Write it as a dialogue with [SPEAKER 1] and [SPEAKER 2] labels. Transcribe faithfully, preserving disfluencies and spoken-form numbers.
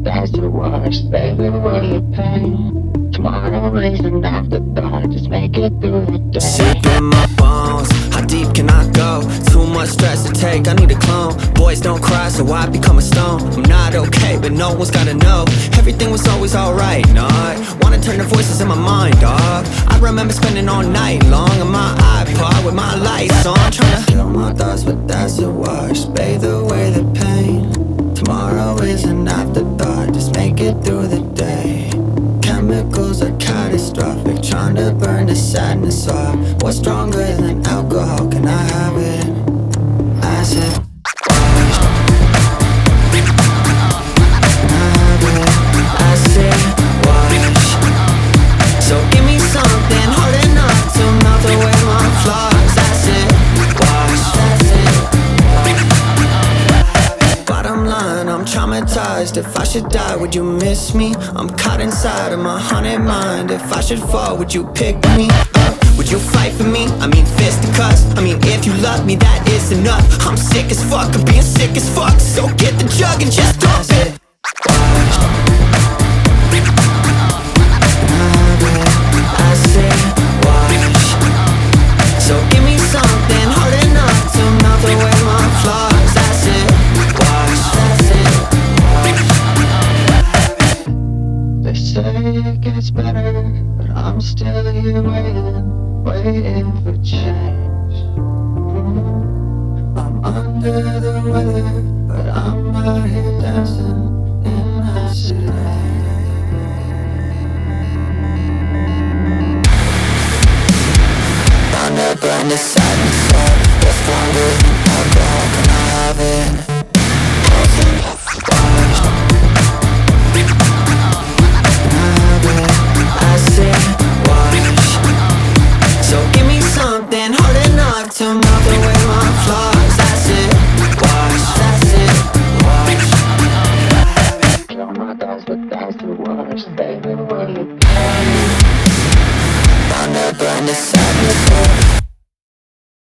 [SPEAKER 1] That's the worst, baby, what you pain. Tomorrow is an afterthought, just make it through the day.
[SPEAKER 2] Sick in my bones, how deep can I go? Too much stress to take, I need a clone. Boys don't cry, so I become a stone. I'm not okay, but no one's gotta know. Everything was always alright, not wanna turn the voices in my mind off. I remember spending all night long on my iPod with my lights on, trying to kill my thoughts, but that's the worst. Bathe away the pain. Tomorrow is an afterthought, just make it through the day. Chemicals are catastrophic, trying to burn the sadness off. What's stronger than alcohol? Can I have it? Acid wash. Can I have it? Acid wash. So give me something hard enough to melt away my flaws. Acid wash. Bottom line, I'm traumatized. If I should die, would you miss me? I'm caught inside of my haunted mind. If I should fall, would you pick me up? Would you fight for me? I mean fisticuffs. I mean if you love me, that is enough. I'm sick as fuck of being sick as fuck. So get the jug and just dump it. Acid wash. So give me something hard enough to melt away my flaws. Acid wash.
[SPEAKER 1] They say it gets better, but I'm still here waiting, waiting for change. I'm under the weather, but I'm out here dancing in acid rain.
[SPEAKER 2] Gonna burn the sun.